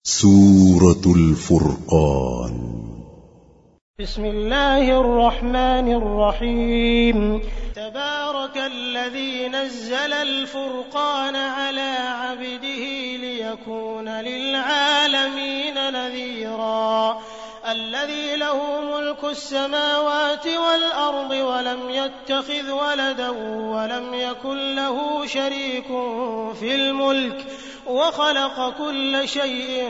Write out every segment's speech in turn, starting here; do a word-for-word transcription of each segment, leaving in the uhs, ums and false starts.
سورة الفرقان. بسم الله الرحمن الرحيم. تبارك الذي نزل الفرقان على عبده ليكون للعالمين نذيرا. الذي له ملك السماوات والأرض ولم يتخذ ولدا ولم يكن له شريك في الملك وخلق كل شيء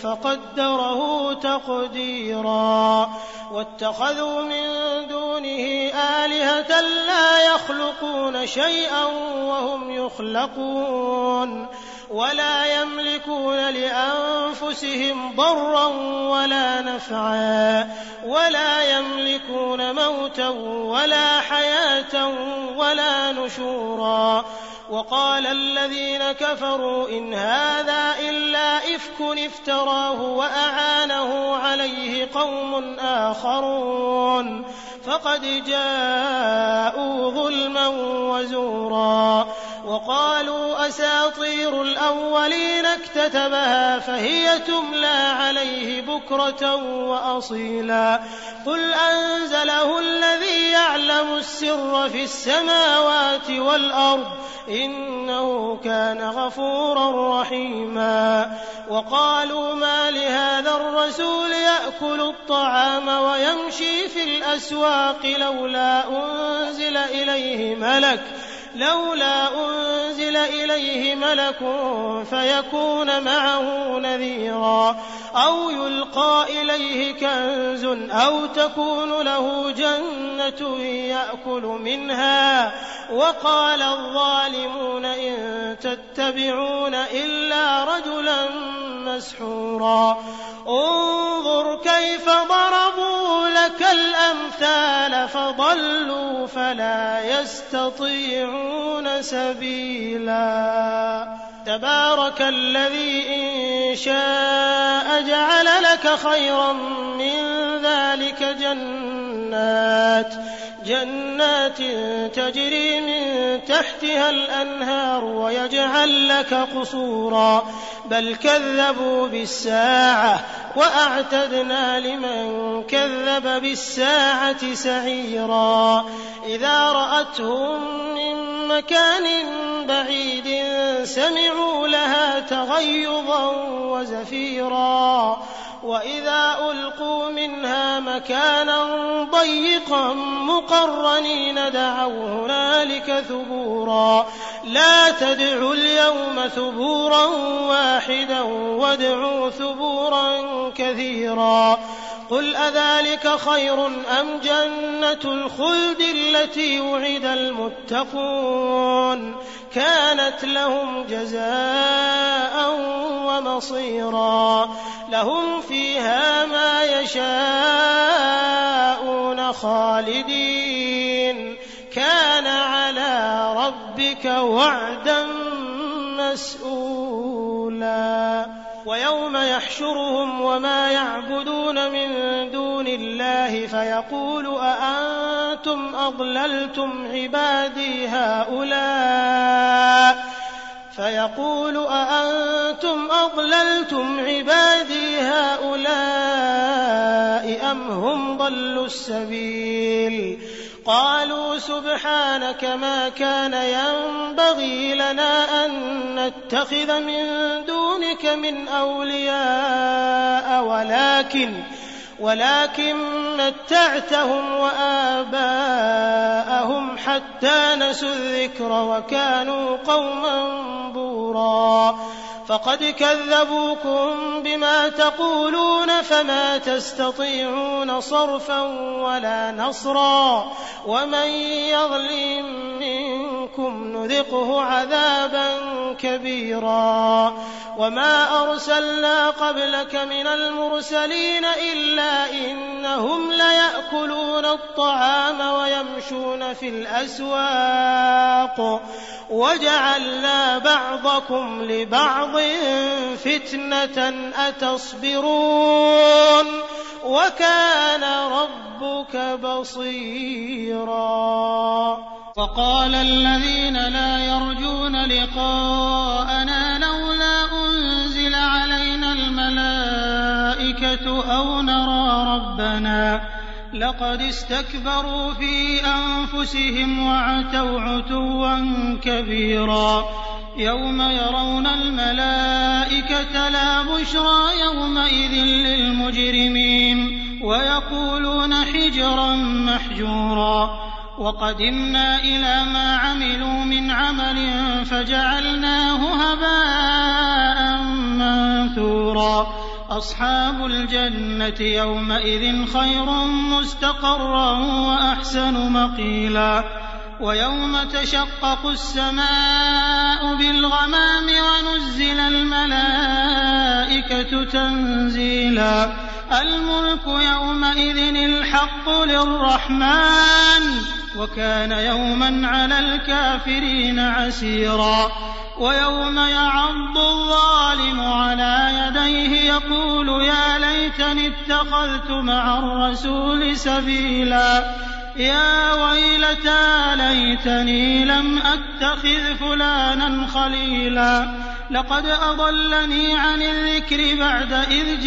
فقدره تقديرا. واتخذوا من دونه آلهة لا يخلقون شيئا وهم يخلقون ولا يملكون لأنفسهم ضرا ولا نفعا ولا يملكون موتا ولا حياة ولا نشورا. وقال الذين كفروا إن هذا إلا إفك افتراه وأعانه عليه قوم آخرون فقد جاءوا ظلما وزورا. وقالوا أساطير الأولين اكتتبها فهي تملى عليه بكرة وأصيلا. قل أنزله الذي يعلم السر في السماوات والأرض إنه كان غفورا رحيما. وقالوا ما لهذا الرسول يأكل الطعام ويمشي في الأسواق لولا أنزل إليه ملك لولا أنزل إليه ملك فيكون معه نذيرا أو يلقى إليه كنز أو تكون له جنة يأكل منها. وقال الظالمون إن تتبعون إلا رجلا مسحورا. انظر كيف ضربوا لك الأمثال فضلوا فلا يستطيعون سبيلا. تبارك الذي إن شاء جعل لك خيرا من ذلك جنات جنات تجري من تحتها الأنهار ويجعل لك قصورا بل كذبوا بالساعة وأعتدنا لمن كذب بالساعة سعيرا. إذا رأتهم من مكان بعيد سمعوا لها تغيظا وزفيرا وإذا ألقوا منها مكانا ضيقا مقرنين دعوا هنالك ثبورا. لا تدعوا اليوم ثبورا واحدا وادعوا ثبورا كثيرا. قل أذلك خير أم جنة الخلد التي وعد المتقون كانت لهم جزاء ومصيرا. لهم فيها ما يشاءون خالدين كان على ربك وعدا مسئولا. ويوم يحشرهم وما يعبدون من دون الله فيقول أأنتم أضللتم عبادي هؤلاء فيقول أأنتم أضللتم عبادي هؤلاء أم هم ضلوا السبيل. قالوا سبحانك ما كان ينبغي لنا أن نتخذ من دونك من أولياء ولكن ولكن متعتهم وآباءهم حتى نسوا الذكر وكانوا قوما بورا. فقد كذبوكم بما تقولون فما تستطيعون صرفا ولا نصرا ومن يظلم منكم نذقه عذابا كبيرا. وما أرسلنا قبلك من المرسلين إلا إنهم ليأكلون الطعام ويمشون في الأسواق وجعلنا بعضكم لبعض فتنة أتصبرون وكان ربك بصيرا. وقال الذين لا يرجون لقاءنا لولا أنزل علينا الملائكة الْمَلَائِكَةُ أَوْ نَرَىٰ رَبَّنَا لَقَدِ اسْتَكْبَرُوا فِي أَنفُسِهِمْ وَعَتَوْا عُتُوًّا كَبِيرًا يَوْمَ يَرَوْنَ الْمَلَائِكَةَ لَا بُشْرَىٰ يَوْمَئِذٍ لِّلْمُجْرِمِينَ وَيَقُولُونَ حِجْرًا مَّحْجُورًا وَقَدِمْنَا إِلَىٰ مَا عَمِلُوا مِنْ عَمَلٍ فَجَعَلْنَاهُ هَبَاءً مَّنثُورًا أَصْحَابُ الْجَنَّةِ يَوْمَئِذٍ خَيْرٌ مُّسْتَقَرًّا وَأَحْسَنُ مَقِيلًا وَيَوْمَ تَشَقَّقُ السَّمَاءُ بِالْغَمَامِ وَنُزِّلَ الْمَلَائِكَةُ تَنزِيلًا الْمُلْكُ يَوْمَئِذٍ الْحَقُّ لِلرَّحْمَٰنِ وَكَانَ يَوْمًا عَلَى الْكَافِرِينَ عَسِيرًا وَيَوْمَ يَعَضُّ الظَّالِمُ عَلَىٰ يَدَيْهِ يَقُولُ يَا لَيْتَنِي اتَّخَذْتُ مَعَ الرَّسُولِ سَبِيلًا يَا وَيْلَتَىٰ لَيْتَنِي لَمْ أَتَّخِذْ فُلَانًا خَلِيلًا لَّقَدْ أَضَلَّنِي عَنِ الذِّكْرِ بَعْدَ إِذْ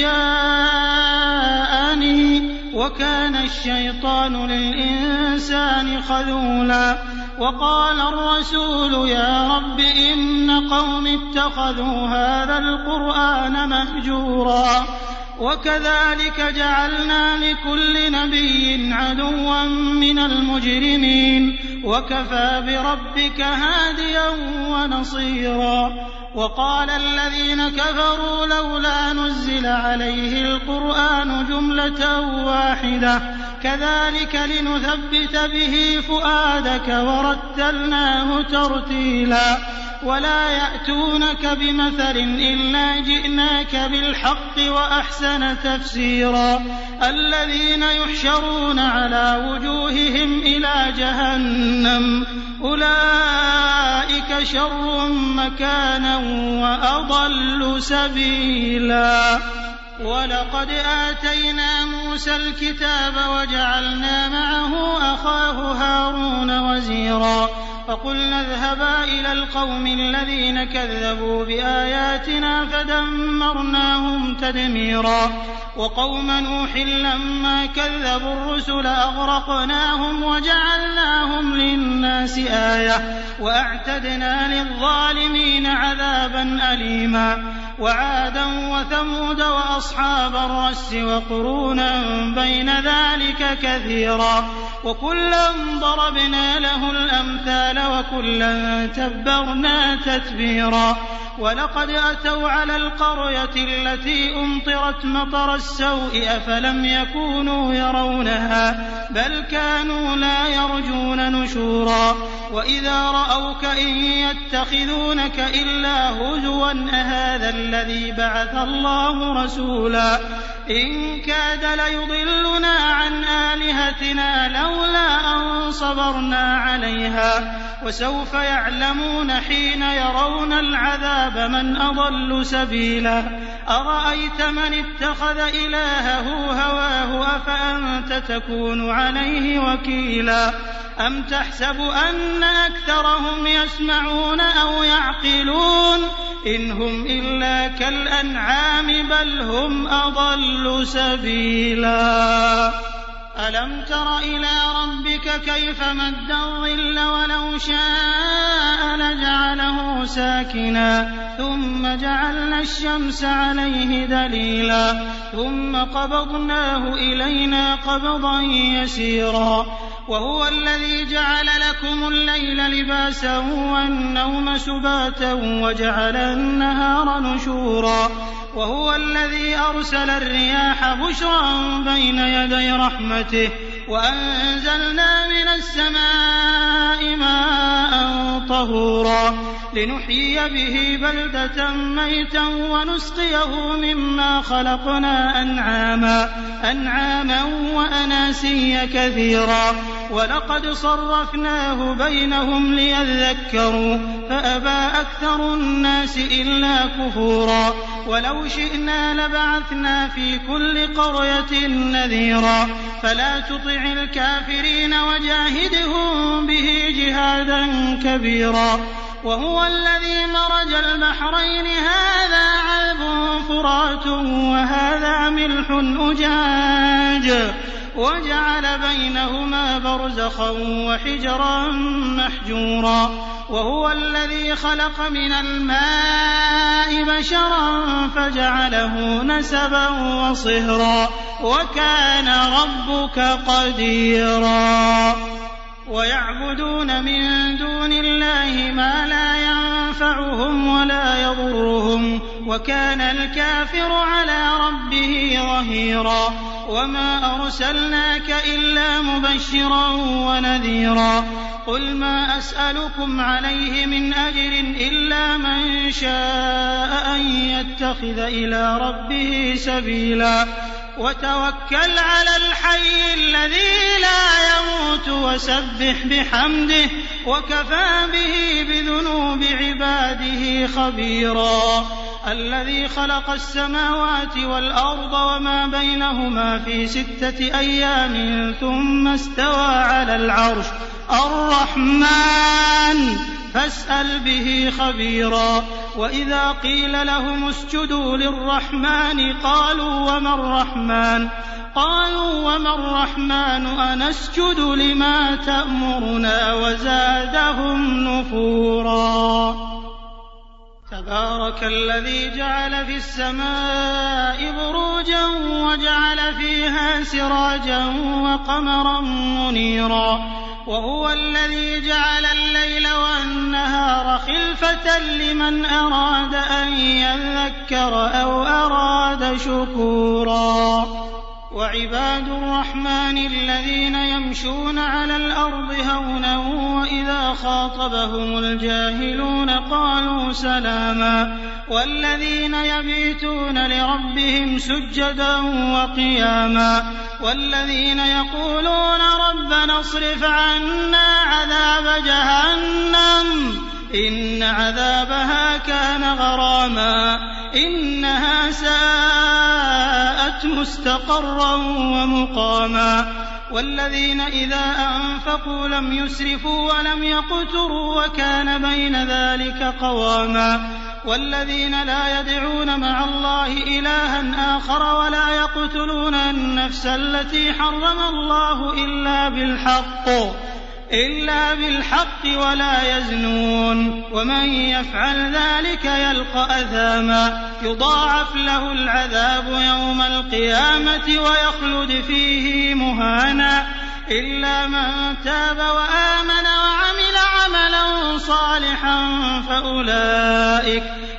جَاءَنِي وَكَانَ الشَّيْطَانُ لِلْإِنسَانِ خَذُولًا وَقَالَ الرَّسُولُ يَا رَبِّ إِنَّ قَوْمِي اتَّخَذُوا هَٰذَا الْقُرْآنَ مَهْجُورًا وَكَذَٰلِكَ جَعَلْنَا لِكُلِّ نَبِيٍّ عَدُوًّا مِّنَ الْمُجْرِمِينَ وَكَفَىٰ بِرَبِّكَ هَادِيًا وَنَصِيرًا وَقَالَ الَّذِينَ كَفَرُوا لَوْلَا نُزِّلَ عَلَيْهِ الْقُرْآنُ جُمْلَةً وَاحِدَةً كَذَٰلِكَ لِنُثَبِّتَ بِهِ فُؤَادَكَ وَرَتَّلْنَاهُ تَرْتِيلًا وَلَا يَأْتُونَكَ بِمَثَلٍ إِلَّا جِئْنَاكَ بِالْحَقِّ وَأَحْسَنَ تَفْسِيرًا الَّذِينَ يُحْشَرُونَ عَلَىٰ وُجُوهِهِمْ إِلَىٰ جَهَنَّمَ أُولَٰئِكَ شَرٌّ مَّكَانًا وَأَضَلُّ سَبِيلًا وَلَقَدْ آتَيْنَا مُوسَى الْكِتَابَ وَجَعَلْنَا مَعَهُ أَخَاهُ هَارُونَ وَزِيرًا فَقُلْنَا اذْهَبَا إِلَى الْقَوْمِ الَّذِينَ كَذَّبُوا بِآيَاتِنَا فَدَمَّرْنَاهُمْ تَدْمِيرًا وَقَوْمَ نُوحٍ لَّمَّا كَذَّبُوا الرُّسُلَ أَغْرَقْنَاهُمْ وَجَعَلْنَاهُمْ لِلنَّاسِ آيَةً وَأَعْتَدْنَا لِلظَّالِمِينَ عَذَابًا أَلِيمًا وَعَادًا وَثَمُودَ وَأَصْحَابَ الرَّسِّ وَقُرُونًا بَيْنَ ذَٰلِكَ كَثِيرًا وَكُلًّا ضَرَبْنَا لَهُ الْأَمْثَالَ وَكُلًّا تَبَّرْنَا تَتْبِيرًا وَلَقَدْ أَتَوْا عَلَى الْقَرْيَةِ الَّتِي أُمْطِرَتْ مَطَرَ السَّوْءِ أَفَلَمْ يَكُونُوا يَرَوْنَهَا بَلْ كَانُوا لَا يَرْجُونَ نُشُورًا وَإِذَا رَأَوْكَ إِن يَتَّخِذُونَكَ إِلَّا هُزُوًا أَهَٰذَا الَّذِي بَعَثَ اللَّهُ رَسُولًا إِن كَادَ لَيُضِلُّنَا عَنْ آلِهَتِنَا لَوْلَا أَن صَبَرْنَا عَلَيْهَا وَسَوْفَ يَعْلَمُونَ حِينَ يَرَوْنَ الْعَذَابَ مَنْ أَضَلُّ سَبِيلًا أَرَأَيْتَ مَنِ اتَّخَذَ إِلَٰهَهُ هَوَاهُ أَفَأَنتَ تَكُونُ عَلَيْهِ وَكِيلًا أَمْ تَحْسَبُ أَنَّ أَكْثَرَهُمْ يَسْمَعُونَ أَوْ يَعْقِلُونَ إِنْ هُمْ إِلَّا كَالْأَنْعَامِ بَلْ هُمْ أَضَلُّ سَبِيلًا أَلَمْ تَرَ إِلَىٰ رَبِّكَ كَيْفَ مَدَّ الظِّلَّ وَلَوْ شَاءَ لَجَعَلَهُ سَاكِنًا ثُمَّ جَعَلْنَا الشَّمْسَ عَلَيْهِ دَلِيلًا ثُمَّ قَبَضْنَاهُ إِلَيْنَا قَبْضًا يَسِيرًا وَهُوَ الَّذِي جَعَلَ لَكُمُ اللَّيْلَ لِبَاسًا وَالنَّوْمَ سُبَاتًا وَجَعَلَ النَّهَارَ نُشُورًا وَهُوَ الَّذِي أَرْسَلَ الرِّيَاحَ بُشْرًا بَيْنَ يَدَيْ رَحْمَتِهِ وَأَنزَلْنَا مِنَ السَّمَاءِ مَاءً طَهُورًا لِنُحْيِيَ بِهِ بَلْدَةً مَّيْتًا وَنُسْقِيَهُ مِمَّا خَلَقْنَا أَنْعَامًا أَنْعَامًا وَأَنَاسِيَّ كَثِيرًا وَلَقَدْ صَرَّفْنَاهُ بَيْنَهُمْ لِيَذَّكَّرُوا فَأَبَىٰ أَكْثَرُ النَّاسِ إِلَّا كُفُورًا وَلَوْ شِئْنَا لَبَعَثْنَا فِي كُلِّ قَرْيَةٍ نَّذِيرًا فَلَا تُطِعِ الْكَافِرِينَ وَجَاهِدْهُم بِهِ جِهَادًا كَبِيرًا وهو الذي مرج البحرين هذا عذب فرات وهذا ملح أجاج وجعل بينهما برزخا وحجرا محجورا وهو الذي خلق من الماء بشرا فجعله نسبا وصهرا وكان ربك قديرا ويعبدون من دون الله ما لا ينفعهم ولا يضرهم وكان الكافر على ربه ظهيرا وما أرسلناك إلا مبشرا ونذيرا قل ما أسألكم عليه من أجر إلا من شاء أن يتخذ إلى ربه سبيلا وتوكل على الحي الذي لا يموت وسبح بحمده وكفى به بذنوب عباده خبيرا الذي خلق السماوات والأرض وما بينهما في ستة أيام ثم استوى على العرش الرحمن فاسأل به خبيرا وإذا قيل لهم اسجدوا للرحمن قالوا وما الرحمن قالوا وما الرحمن أنسجد لما تأمرنا وزادهم نفورا تبارك الذي جعل في السماء بروجا وجعل فيها سراجا وقمرا منيرا وهو الذي جعل الليل والنهار خلفة لمن أراد أن يذكر أو أراد شكورا وعباد الرحمن الذين يمشون على الأرض هونا وإذا خاطبهم الجاهلون قالوا سلاما والذين يبيتون لربهم سجدا وقياما والذين يقولون ربنا اصرف عنا عذاب جهنم إن عذابها كان غراما إنها ساءت مستقرا ومقاما والذين إذا أنفقوا لم يسرفوا ولم يقتروا وكان بين ذلك قواما والذين لا يدعون مع الله إلها آخر ولا يقتلون النفس التي حرم الله إلا بالحق إلا بالحق ولا يزنون ومن يفعل ذلك يلقى أثاما يضاعف له العذاب يوم القيامة ويخلد فيه مهانا إلا من تاب وآمن وعمل عملا صالحا فأولئك,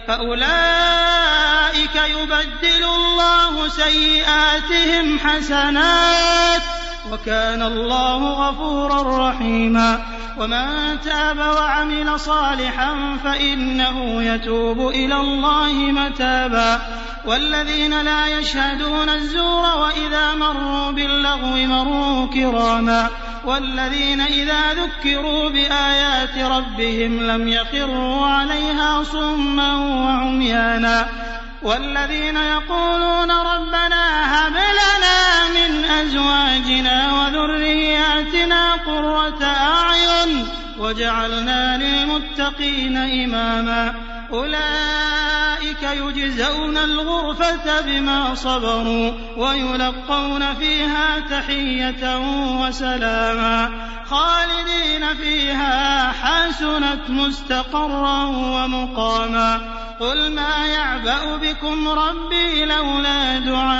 فأولئك يبدل الله سيئاتهم حسنات وكان الله غفورا رحيما ومن تاب وعمل صالحا فإنه يتوب إلى الله متابا والذين لا يشهدون الزور وإذا مروا باللغو مروا كراما والذين إذا ذكروا بآيات ربهم لم يخروا عليها صما وعميانا والذين يقولون ربنا هب لنا من أزواجنا وذرياتنا قرة أعين وجعلنا للمتقين إماما أولئك يجزون الغرفة بما صبروا ويلقون فيها تحية وسلاما خالدين فيها حسنت مستقرا ومقاما قل ما يعبأ بكم ربي لولا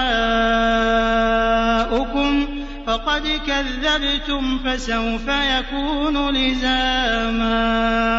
دعاؤكم فقد كذبتم فسوف يكون لزاما